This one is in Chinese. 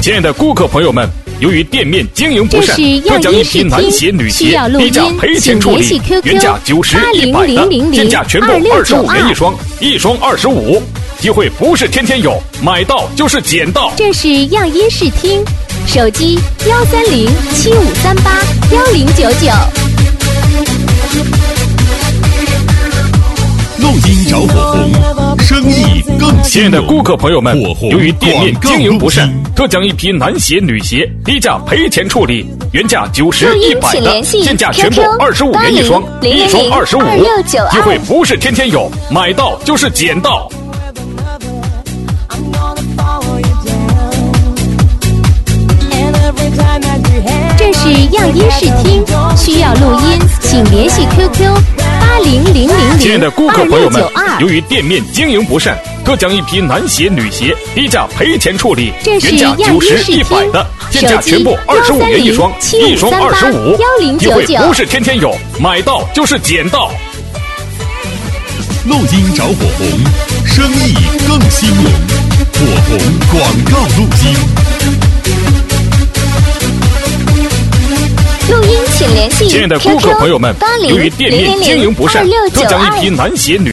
亲爱的顾客朋友们，由于店面经营不善，特将一批男鞋、女鞋低价赔钱处理，原价90、100的，现价全部25元一双，一双25。机会不是天天有，买到就是捡到。 这是样音视听，手机13075381099。 录音找火红，生意更兴隆。 亲爱的顾客朋友们，由于店面经营不善，特将一批男鞋、女鞋低价赔钱处理，原价90、100的，现价全部25元一双，一双25。机会不是天天有，买到就是捡到。 这是样音视听，需要录音请联系 QQ80002692。 亲爱的顾客朋友们，由于店面经营不善，特将一批男鞋、女鞋低价赔钱处理，原价90、100的，现价全部25元一双，一双25。机会不是天天有，买到就是捡到。 录音找火红，生意更兴隆。火红广告录音。 录音请联系 QQ 亲爱的顾客朋友们，由于店面经营不善，特将一批男鞋、女